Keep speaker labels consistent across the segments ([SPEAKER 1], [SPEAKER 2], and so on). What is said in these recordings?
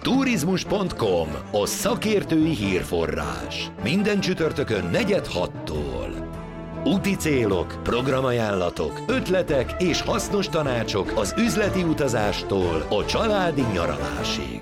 [SPEAKER 1] Turizmus.com, a szakértői hírforrás. Minden csütörtökön 4:06-tól. Úti célok, programajánlatok, ötletek és hasznos tanácsok az üzleti utazástól a családi nyaralásig.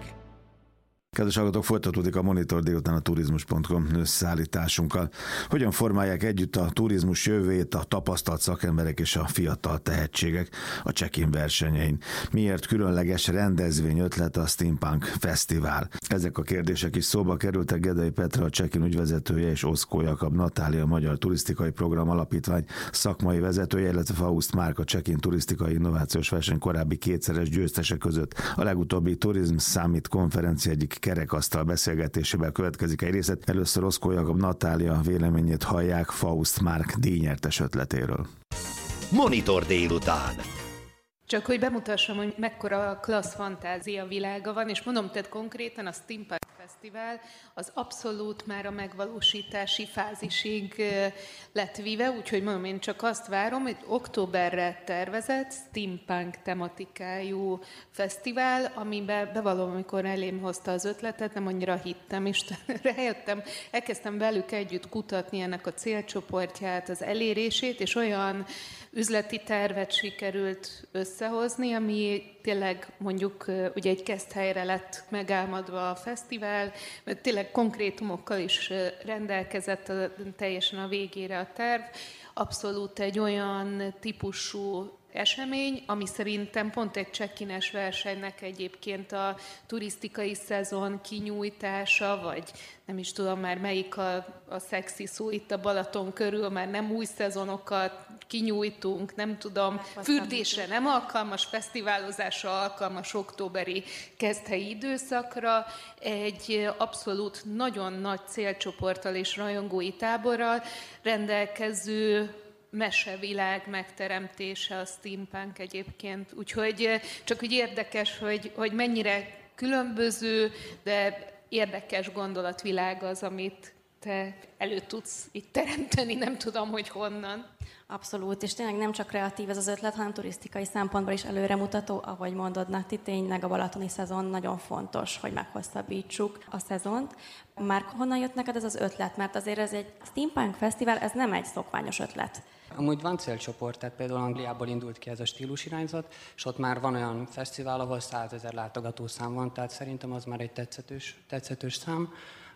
[SPEAKER 2] Kedves hallgatók, folytatódik a Monitor délután a Turizmus.com összeállításunkkal. Hogyan formálják együtt a turizmus jövőjét a tapasztalt szakemberek és a fiatal tehetségek a check-in versenyein? Miért különleges rendezvény ötlete a Steampunk Fesztivál? Ezek a kérdések is szóba kerültek. Gedei Petra, a check-in ügyvezetője, és Oszkó Jakab Natália, a Magyar Turisztikai Program Alapítvány szakmai vezetője, illetve Faust Márk, a check-in turisztikai innovációs verseny korábbi kétszeres győztese között a legutóbbi Tourism Summit konferencia egyik kerekasztal beszélgetésében következik egy részlet. Először Oszkó Jakab Natália véleményét hallják Faust Márk díjnyertes ötletéről.
[SPEAKER 1] Monitor délután.
[SPEAKER 3] Csak hogy bemutassam, hogy mekkora klassz fantázia világa van, és mondom, tehát konkrétan a Steampunk Fesztivál az abszolút már a megvalósítási fázisig lett vive, úgyhogy mondom, én csak azt várom, hogy októberre tervezett steampunk tematikájú fesztivál, amiben bevallom, amikor elém hozta az ötletet, nem annyira hittem, és rájöttem, elkezdtem velük együtt kutatni ennek a célcsoportját, az elérését, és olyan üzleti tervet sikerült összehozni, ami tényleg mondjuk ugye egy keszthelyre lett megálmodva a fesztivál, mert tényleg konkrétumokkal is rendelkezett teljesen a végére a terv. Abszolút egy olyan típusú esemény, ami szerintem pont egy check-ines versenynek egyébként a turisztikai szezon kinyújtása, vagy nem is tudom már melyik a szexi szó itt a Balaton körül, már nem új szezonokat kinyújtunk, nem tudom, fürdésre nem alkalmas, fesztiválozásra alkalmas októberi keszthelyi időszakra, egy abszolút nagyon nagy célcsoporttal és rajongói táborral rendelkező mesevilág megteremtése a steampunk egyébként. Úgyhogy csak úgy érdekes, hogy mennyire különböző, de érdekes gondolatvilág az, amit te elő tudsz itt teremteni, nem tudom, hogy honnan.
[SPEAKER 4] Abszolút, és tényleg nem csak kreatív ez az ötlet, hanem turisztikai szempontból is előremutató, ahogy mondod, Nati, tényleg a balatoni szezon nagyon fontos, hogy meghosszabbítsuk a szezont. Már honnan jött neked ez az ötlet? Mert azért ez egy Steampunk Fesztivál, ez nem egy szokványos ötlet.
[SPEAKER 5] Amúgy van célcsoport, tehát például Angliából indult ki ez a stílusirányzat, és ott már van olyan fesztivál, ahol 100 000 látogatószám van, tehát szerintem az már egy tetszetős szám.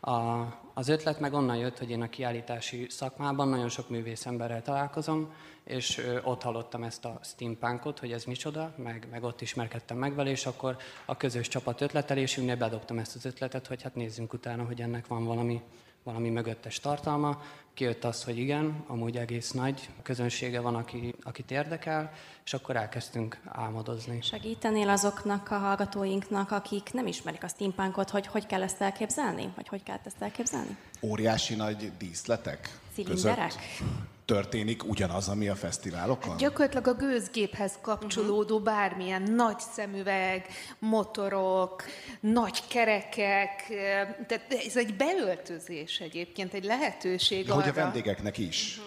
[SPEAKER 5] Az ötlet meg onnan jött, hogy én a kiállítási szakmában nagyon sok művészemberrel találkozom, és ott hallottam ezt a steampunkot, hogy ez micsoda, meg ott ismerkedtem meg vele, és akkor a közös csapat ötletelésünknél bedobtam ezt az ötletet, hogy hát nézzünk utána, hogy ennek van valami mögöttes tartalma. Kijött az, hogy igen, amúgy egész nagy közönsége van, akit érdekel, és akkor elkezdtünk álmodozni.
[SPEAKER 4] Segítenél azoknak a hallgatóinknak, akik nem ismerik a steampunkot, hogy kell ezt elképzelni? Vagy hogy kell ezt elképzelni?
[SPEAKER 6] Óriási nagy díszletek
[SPEAKER 4] cilinderek
[SPEAKER 6] történik ugyanaz, ami a fesztiválokon?
[SPEAKER 3] Gyakorlatilag a gőzgéphez kapcsolódó bármilyen nagy szemüveg, motorok, nagy kerekek, tehát ez egy beöltözés egyébként, egy lehetőség
[SPEAKER 6] de
[SPEAKER 3] arra.
[SPEAKER 6] Hogy a vendégeknek is?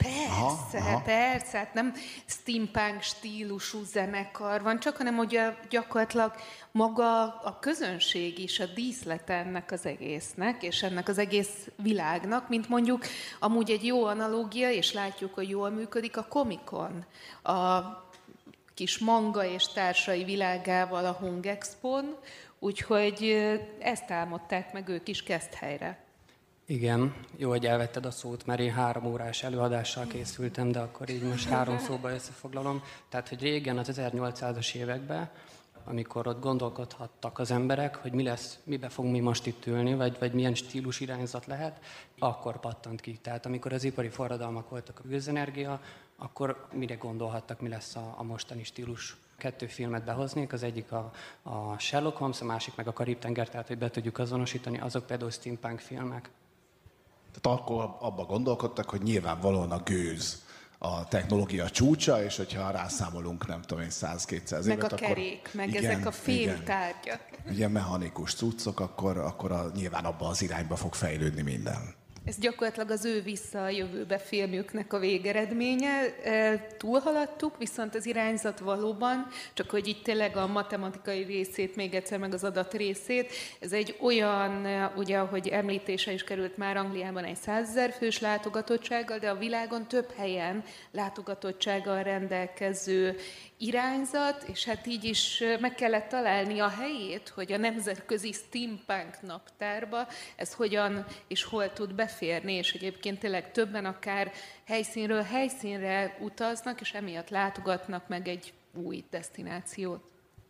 [SPEAKER 3] Persze, hát nem steampunk stílusú zenekar van, csak hanem hogy gyakorlatilag maga a közönség is a díszlete ennek az egésznek, és ennek az egész világnak, mint mondjuk amúgy egy jó analógia, és látjuk, hogy jól működik a Comic-Con, a kis manga és társai világával a Hung Expon, úgyhogy ezt álmodták meg ők is Keszthelyre.
[SPEAKER 5] Igen, jó, hogy elvetted a szót, mert én 3 órás előadással készültem, de akkor így most 3 szóba összefoglalom. Tehát, hogy régen az 1800-as években, amikor ott gondolkodhattak az emberek, hogy mibe fogunk mi most itt ülni, vagy milyen stílus irányzat lehet, akkor pattant ki. Tehát amikor az ipari forradalmak voltak a gőzenergia, akkor mire gondolhattak, mi lesz a mostani stílus. 2 filmet behoznék, az egyik a Sherlock Holmes, a másik meg a Karib-tenger, tehát hogy be tudjuk azonosítani, azok például steampunk filmek.
[SPEAKER 6] Tehát akkor abba gondolkodtak, hogy nyilvánvalóan a gőz a technológia csúcsa, és hogyha rászámolunk, nem tudom én, 100-200 évet,
[SPEAKER 3] meg a kerék, meg igen, ezek a fémtárgyak.
[SPEAKER 6] Ugye mechanikus cuccok, akkor nyilván abba az irányba fog fejlődni minden.
[SPEAKER 3] Ez gyakorlatilag az ő Vissza a jövőbe filmjüknek a végeredménye. Túlhaladtuk, viszont az irányzat valóban, csak hogy így tényleg a matematikai részét, még egyszer meg az adat részét, ez egy olyan, ugye, ahogy említése is került már Angliában egy 100 000 fős látogatottsággal, de a világon több helyen látogatottsággal rendelkező irányzat, és hát így is meg kellett találni a helyét, hogy a Nemzetközi Steampunk naptárba ez hogyan és hol tud beférni, és egyébként tényleg többen akár helyszínről helyszínre utaznak, és emiatt látogatnak meg egy új desztinációt.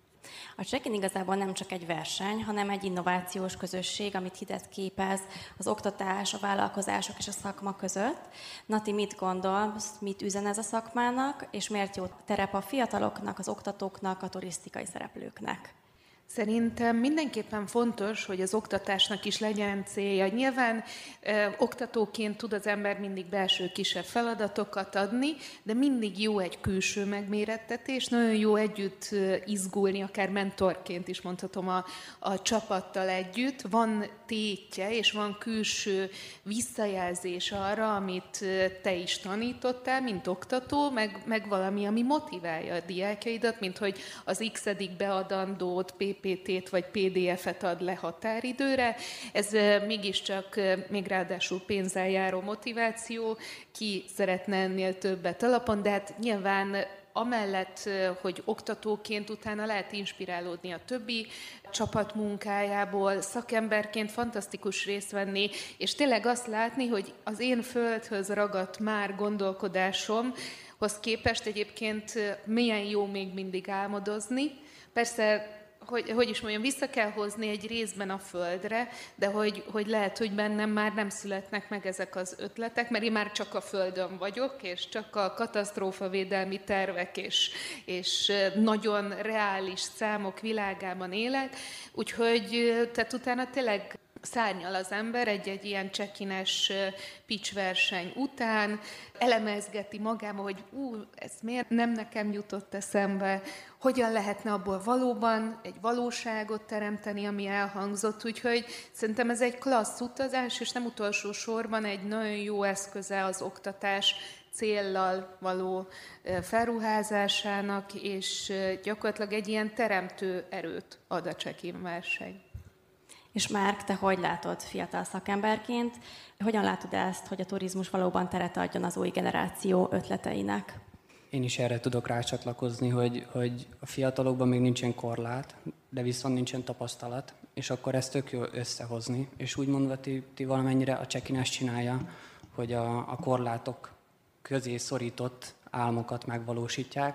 [SPEAKER 4] A Check-in igazából nem csak egy verseny, hanem egy innovációs közösség, amit hidat képez az oktatás, a vállalkozások és a szakma között. Nati, mit gondolsz, mit üzen ez a szakmának, és miért jó terep a fiataloknak, az oktatóknak, a turisztikai szereplőknek?
[SPEAKER 3] Szerintem mindenképpen fontos, hogy az oktatásnak is legyen célja. Nyilván oktatóként tud az ember mindig belső kisebb feladatokat adni, de mindig jó egy külső megmérettetés, nagyon jó együtt izgulni, akár mentorként is mondhatom a csapattal együtt. Van tétje, és van külső visszajelzés arra, amit te is tanítottál, mint oktató, meg valami, ami motiválja a diákjaidat, mint hogy az x-edik beadandót, PPT-t vagy PDF-et ad le határidőre. Ez mégiscsak még ráadásul pénzzel járó motiváció, ki szeretne ennél többet alapon, de hát nyilván amellett, hogy oktatóként utána lehet inspirálódni a többi csapat munkájából, szakemberként fantasztikus részt venni, és tényleg azt látni, hogy az én földhöz ragadt már gondolkodásomhoz képest egyébként milyen jó még mindig álmodozni. Persze, hogy is mondjam, vissza kell hozni egy részben a földre, de hogy lehet, hogy bennem már nem születnek meg ezek az ötletek, mert én már csak a földön vagyok, és csak a katasztrófavédelmi tervek és nagyon reális számok világában élek, úgyhogy tehát utána tényleg szárnyal az ember egy ilyen check-ines pitch verseny után, elemezgeti magában, hogy ez miért nem nekem jutott eszembe, hogyan lehetne abból valóban egy valóságot teremteni, ami elhangzott. Úgyhogy szerintem ez egy klassz utazás, és nem utolsó sorban egy nagyon jó eszköze az oktatás céllal való felruházásának, és gyakorlatilag egy ilyen teremtő erőt ad a check-in verseny.
[SPEAKER 4] És Márk, te hogy látod fiatal szakemberként? Hogyan látod ezt, hogy a turizmus valóban teret adjon az új generáció ötleteinek?
[SPEAKER 5] Én is erre tudok rácsatlakozni, hogy a fiatalokban még nincsen korlát, de viszont nincsen tapasztalat, és akkor ezt tök jó összehozni. És úgy mondva, ti valamennyire a check-in ezt csinálja, hogy a korlátok közé szorított álmokat megvalósítják,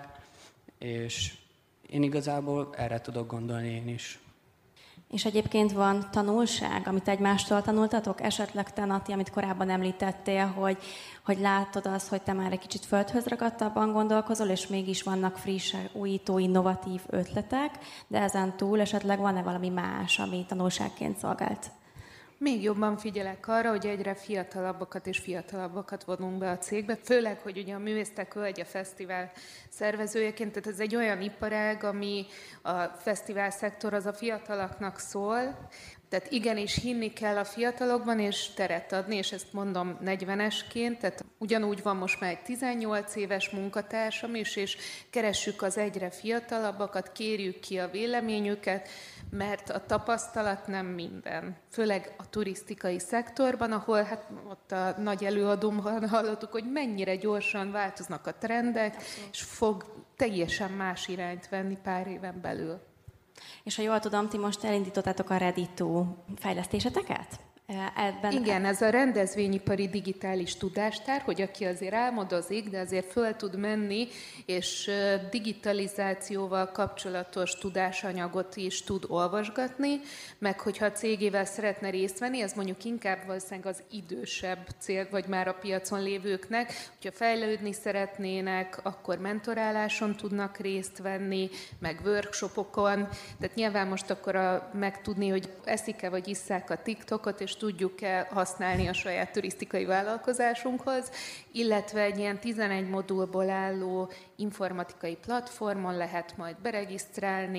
[SPEAKER 5] és én igazából erre tudok gondolni én is.
[SPEAKER 4] És egyébként van tanulság, amit egymástól tanultatok? Esetleg te, Nati, amit korábban említettél, hogy látod azt, hogy te már egy kicsit földhöz ragadtabban gondolkozol, és mégis vannak friss, újító, innovatív ötletek, de ezen túl esetleg van-e valami más, ami tanulságként szolgált?
[SPEAKER 3] Még jobban figyelek arra, hogy egyre fiatalabbakat és fiatalabbakat vonunk be a cégbe, főleg, hogy ugye a Művésztek Völgye Fesztivál szervezőjeként, tehát ez egy olyan iparág, ami a fesztivál szektor az a fiataloknak szól, tehát igenis hinni kell a fiatalokban, és teret adni, és ezt mondom 40-esként, tehát ugyanúgy van most már egy 18 éves munkatársam is, és keressük az egyre fiatalabbakat, kérjük ki a véleményüket, mert a tapasztalat nem minden. Főleg a turisztikai szektorban, ahol hát ott a nagy előadómban hallottuk, hogy mennyire gyorsan változnak a trendek, és fog teljesen más irányt venni pár éven belül.
[SPEAKER 4] És ha jól tudom, ti most elindítottátok a Ready2 fejlesztéseteket?
[SPEAKER 3] Igen, ez a rendezvényipari digitális tudástár, hogy aki azért álmodozik, de azért föl tud menni, és digitalizációval kapcsolatos tudásanyagot is tud olvasgatni, meg hogyha a cégével szeretne részt venni, ez mondjuk inkább valószínűleg az idősebb cél, vagy már a piacon lévőknek, hogyha fejlődni szeretnének, akkor mentoráláson tudnak részt venni, meg workshopokon, tehát nyilván most akkor megtudni, hogy eszik-e vagy isszák a TikTokot, és tudjuk-e használni a saját turisztikai vállalkozásunkhoz, illetve egy ilyen 11 modulból álló informatikai platformon lehet majd beregisztrálni,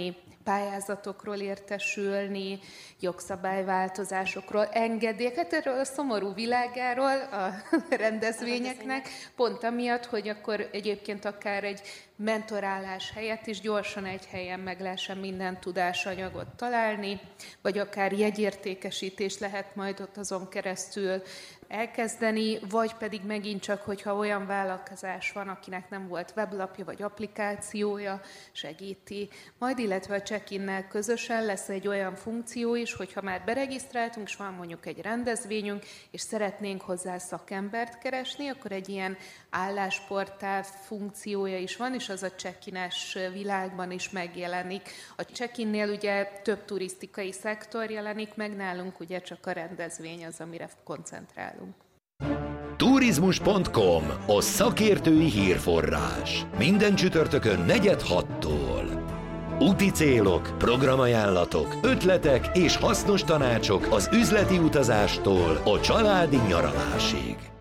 [SPEAKER 3] pályázatokról értesülni, jogszabályváltozásokról, engedélyeket, erről a szomorú világáról a rendezvényeknek, pont amiatt, hogy akkor egyébként akár egy mentorálás helyett is gyorsan egy helyen meg lehessen minden tudásanyagot találni, vagy akár jegyértékesítést lehet majd ott azon keresztül elkezdeni, vagy pedig megint csak, hogyha olyan vállalkozás van, akinek nem volt weblapja vagy applikációja, segíti. Majd illetve a check-innel közösen lesz egy olyan funkció is, hogyha már beregisztráltunk, és van mondjuk egy rendezvényünk, és szeretnénk hozzá szakembert keresni, akkor egy ilyen állásportál funkciója is van, és az a check-ines világban is megjelenik. A check-innél ugye több turisztikai szektor jelenik meg, nálunk ugye csak a rendezvény az, amire koncentrálunk.
[SPEAKER 1] Turizmus.com, a szakértői hírforrás. Minden csütörtökön 4-6-tól. Úti célok, programajánlatok, ötletek és hasznos tanácsok az üzleti utazástól a családi nyaralásig.